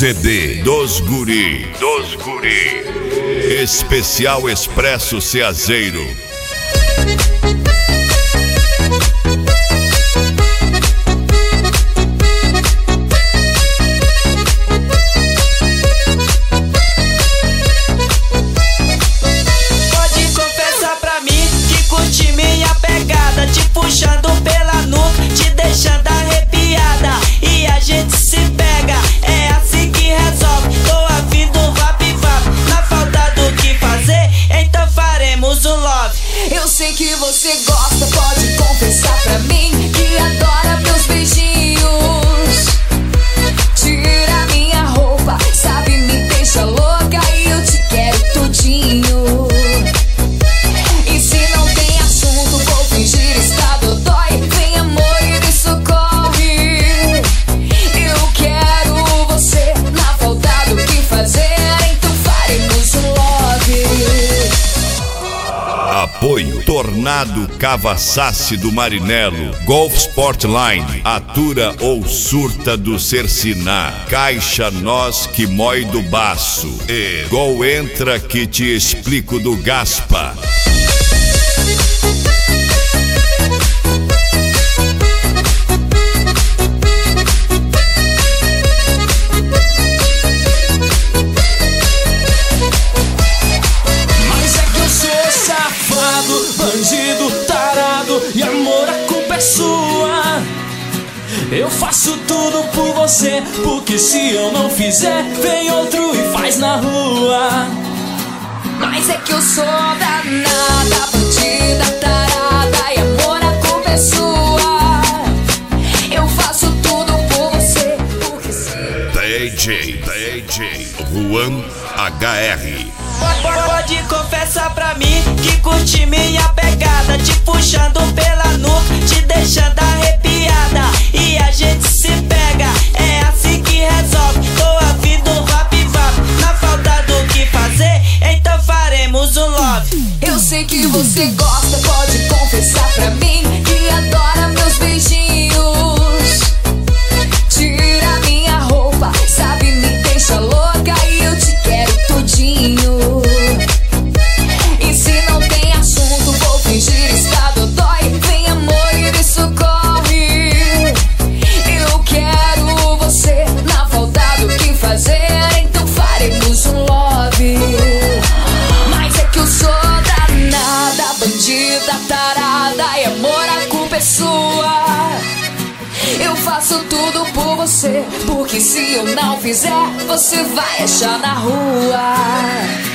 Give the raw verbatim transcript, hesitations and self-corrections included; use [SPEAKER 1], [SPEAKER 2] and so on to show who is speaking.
[SPEAKER 1] C D dos Guri, dos Guri. Especial Expresso Ceazeiro.
[SPEAKER 2] Pode confessar pra mim que curte minha pegada, te puxando pela nuca, te deixando arrepiada. E a gente se pega, é assim que resolve. Tô afim do vap-vap, na falta do que fazer, então faremos um love.
[SPEAKER 3] Eu sei que você gosta, pode confessar pra mim que adora meus beijinhos. Tira minha roupa, sabe, me deixa louca e eu te quero tudinho. E se não tem assunto, vou fingir estar dodói. Vem amor e me socorre. Eu quero você, na falta do que fazer, então faremos um love.
[SPEAKER 1] Apoio Tornado Cavassassi do Marinelo, Golf Sportline, Atura ou Surta do Cerciná, Caixa Nós que mói do Baço e Gol Entra que te explico do Gaspa.
[SPEAKER 4] Mas é que eu sou safado, bandido, tarado, e amor, a culpa é sua. Eu faço tudo por você, porque se eu não fizer, vem outro e faz na rua.
[SPEAKER 3] Mas é que eu sou danada, bandida, tarada, e amor, a culpa é sua. Eu faço tudo por você, porque se...
[SPEAKER 1] D J, D J, Juan H R.
[SPEAKER 2] Pode confessar pra mim que curte minha pegada, te puxando pela nuca, te deixando arrepiada. E a gente se pega, é assim que resolve. Tô afim do vap-vap, na falta do que fazer, então faremos um love.
[SPEAKER 3] Eu sei que você gosta, pode confessar pra mim que adora meus beijinhos. Tira minha roupa, sabe, me deixa louca e eu te quero tudinho. E se não tem assunto, vou fingir estar dodói. Vem amor e me socorre. Eu quero você, na falta do que fazer, então faremos um love. Mas é que eu sou danada, bandida, tarada, e amor, a culpa é sua. Eu faço tudo por você, porque se eu não fizer, você vai achar na rua.